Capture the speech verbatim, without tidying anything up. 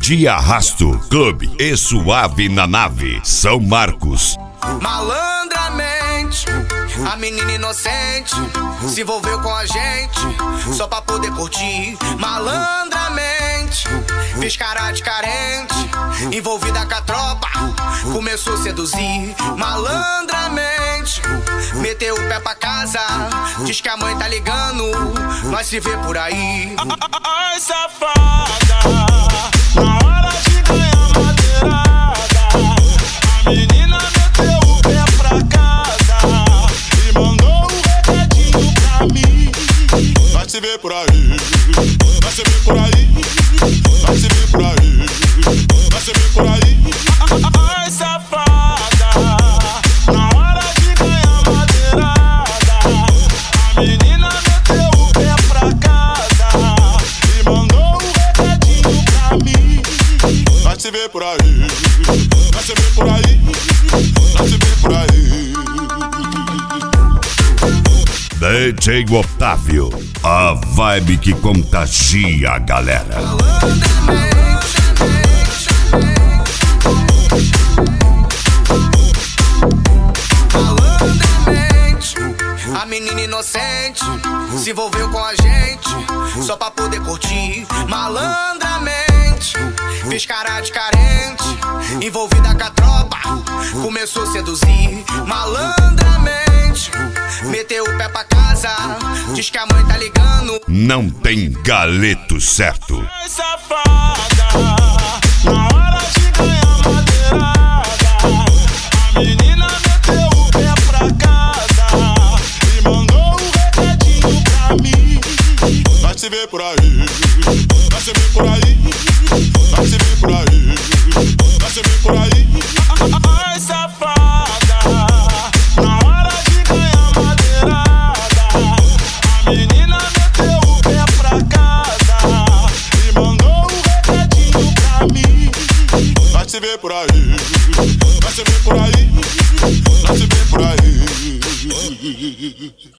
De Arrasto, Clube e Suave na Nave, São Marcos. Malandramente, a menina inocente se envolveu com a gente só pra poder curtir. Malandramente, fez cara de carente, envolvida com a tropa, começou a seduzir. Malandramente, meteu o pé pra casa, diz que a mãe tá ligando, nós se vê por aí. Ai, safada, na hora de ganhar madeirada, a menina meteu o pé pra casa e mandou um recadinho pra mim. Vai se ver por aí, vai se ver por aí, vai se ver por aí, vai se ver por aí. Ai, safada, na hora de ganhar madeirada, a menina meteu o pé pra casa e mandou um recadinho pra mim. Vai se ver por aí, vai se ver por aí, vai se ver por aí. D J Otávio, a vibe que contagia a galera. A menina inocente se envolveu com a gente só pra poder curtir. Malandramente, fez cara de carente, envolvida com a tropa, começou a seduzir. Malandramente, meteu o pé pra casa, diz que a mãe tá ligando. Não tem galeto certo. Ai, safada, na hora de ganhar madeirada, a menina meteu o pé pra casa e mandou um recadinho pra mim. Vai se ver por aí, vai se ver por aí, vai se ver por aí, vai se ver por aí. Ai, safada, na hora de ganhar madeirada, a menina meteu o pé pra casa e mandou um recadinho pra mim. Vai se ver por aí, vai se ver por aí, vai se ver por aí.